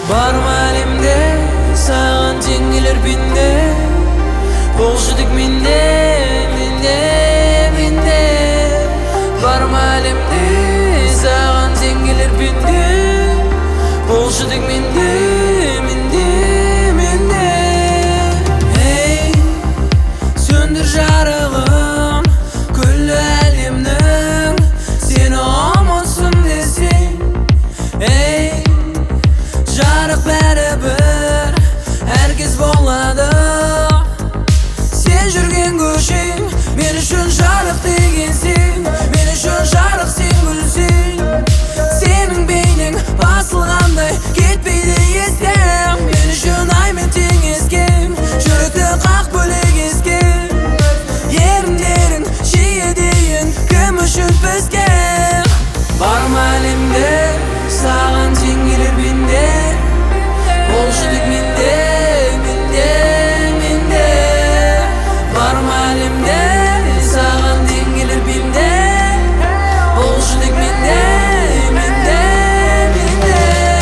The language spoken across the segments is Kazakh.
Barma elimde sağan tengiler binde, bolşudik minde, minde, minde. Barma elimde sağan tengiler binde, bolşudik minde, minde, minde. Hey, söndür jarığım küllü elimden, seni olmasın desin. Hey, jarık beraber herkes boladi. Sen жүрген көшең мен үшін жарық дегенсің, мен үшін жарық сен гүлсің. Сенің бейнең басылғандай кетпейді естен, мен үшін аймен тең ескен, жүректі қақ бөлек ескен. Еріндерің жиі дейін кім үшін піскен. Барма әлемде саған тең келер бенде, болшыдық менде, менде, менде. Барма әлемде саған тең келер бенде, болшыдық менде, менде, менде.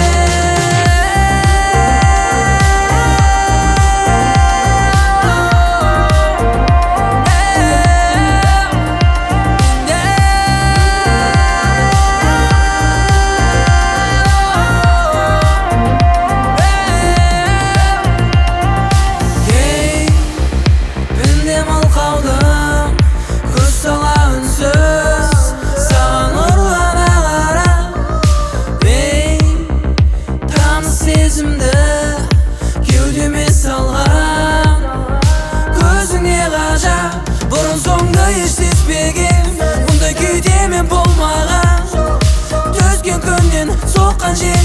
Пендем ал қалдым, көз сала үнсіз, саған ұрлана қарап. Ей, таныс сезімді кеудеме салған, көзіңе ғажап, бұрын соңды еш сезбеген, мұндай күйде мен болмаған. Түскен күннен соққан жел